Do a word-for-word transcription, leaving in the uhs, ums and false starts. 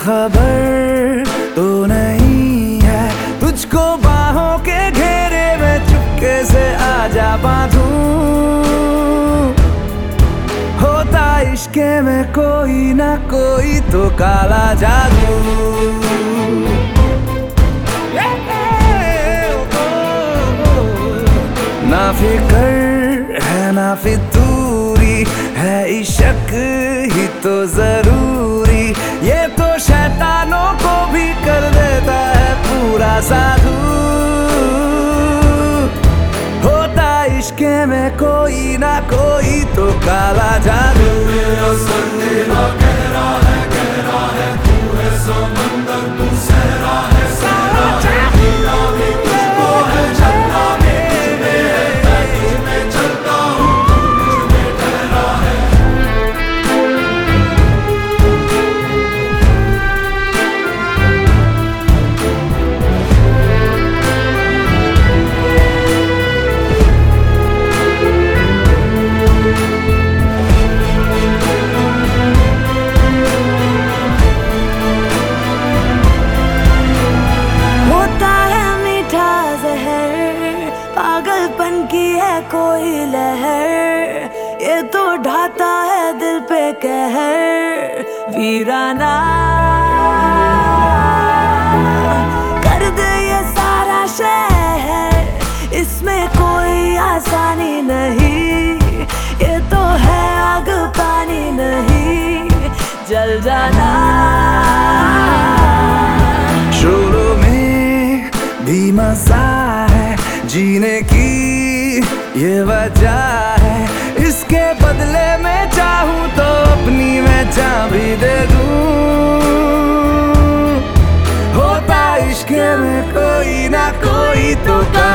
खबर तो नहीं है तुझको बाहों के घेरे में चुपके से आजा बांधूं। होता इश्के में कोई ना कोई तो काला जादू। ना फिकर है ना फितूरी है इश्क ही तो जरूरी। ये तो शैतानों को भी कर देता है पूरा साधु। होता इश्के में कोई ना कोई तो काला जादू। गहरा है गहरा है तू है समंदर तू सहरा है सहरा है हीरा भी तुझको है झरना भी तुझमें है मैं तुझमें चलता हूँ तू मुझमें ठहरा है। पागलपन की है कोई लहर ये तो ढाता है दिल पे कहर। वीराना कर दे ये सारा शहर इसमें कोई आसानी नहीं। ये तो है आग पानी नहीं जल जाना। शुरू में भी मजा जीने की ये वजह है इसके बदले में चाहूँ तो अपनी मैं जान भी दे दूँ। होता इश्क में कोई ना कोई तो